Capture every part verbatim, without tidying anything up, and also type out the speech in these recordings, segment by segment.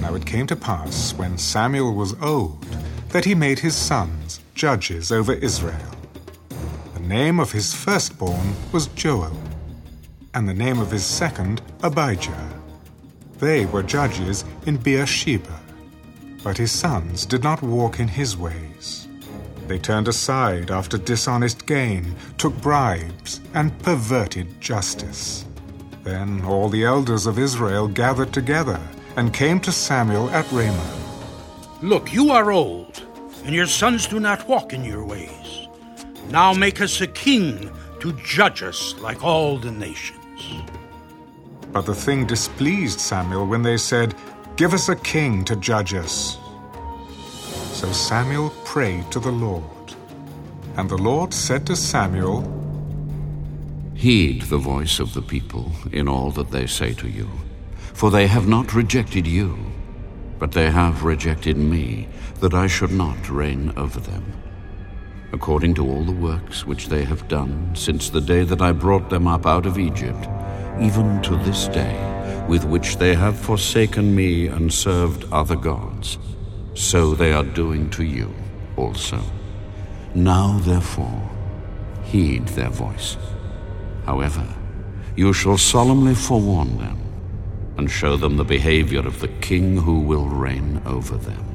Now it came to pass, when Samuel was old, that he made his sons judges over Israel. The name of his firstborn was Joel, and the name of his second Abijah. They were judges in Beersheba. But his sons did not walk in his ways. They turned aside after dishonest gain, took bribes, and perverted justice. Then all the elders of Israel gathered together and came to Samuel at Ramah. Look, you are old, and your sons do not walk in your ways. Now make us a king to judge us like all the nations. But the thing displeased Samuel when they said, "Give us a king to judge us." So Samuel prayed to the Lord. And the Lord said to Samuel, "Heed the voice of the people in all that they say to you, for they have not rejected you, but they have rejected me, that I should not reign over them. According to all the works which they have done since the day that I brought them up out of Egypt, even to this day, with which they have forsaken me and served other gods, so they are doing to you also. Now, therefore, heed their voice. However, you shall solemnly forewarn them, and show them the behavior of the king who will reign over them."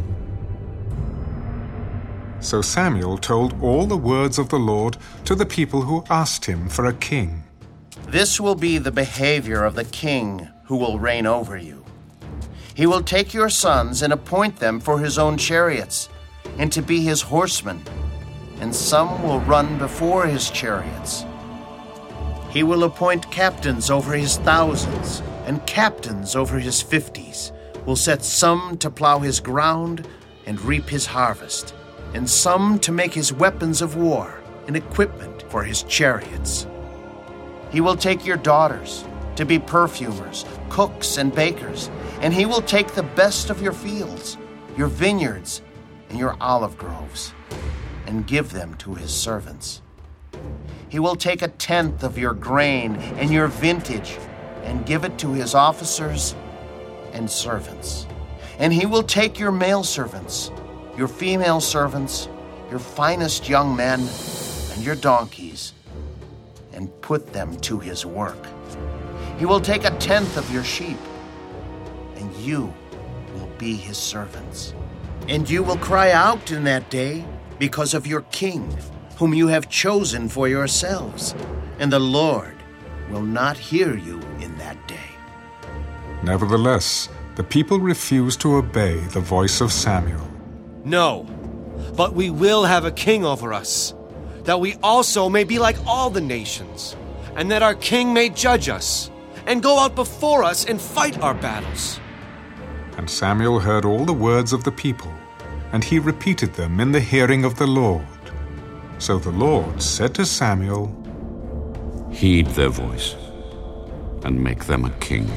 So Samuel told all the words of the Lord to the people who asked him for a king. "This will be the behavior of the king who will reign over you. He will take your sons and appoint them for his own chariots, and to be his horsemen, and some will run before his chariots. He will appoint captains over his thousands, and captains over his fifties, will set some to plow his ground and reap his harvest, and some to make his weapons of war and equipment for his chariots. He will take your daughters to be perfumers, cooks, and bakers, and he will take the best of your fields, your vineyards, and your olive groves, and give them to his servants. He will take a tenth of your grain and your vintage, and give it to his officers and servants. And he will take your male servants, your female servants, your finest young men, and your donkeys, and put them to his work. He will take a tenth of your sheep, and you will be his servants. And you will cry out in that day because of your king, whom you have chosen for yourselves, and the Lord will not hear you in that day." Nevertheless, the people refused to obey the voice of Samuel. "No, but we will have a king over us, that we also may be like all the nations, and that our king may judge us, and go out before us and fight our battles." And Samuel heard all the words of the people, and he repeated them in the hearing of the Lord. So the Lord said to Samuel, "Heed their voice, and make them a king."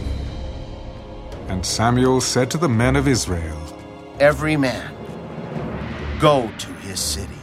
And Samuel said to the men of Israel, "Every man, go to his city.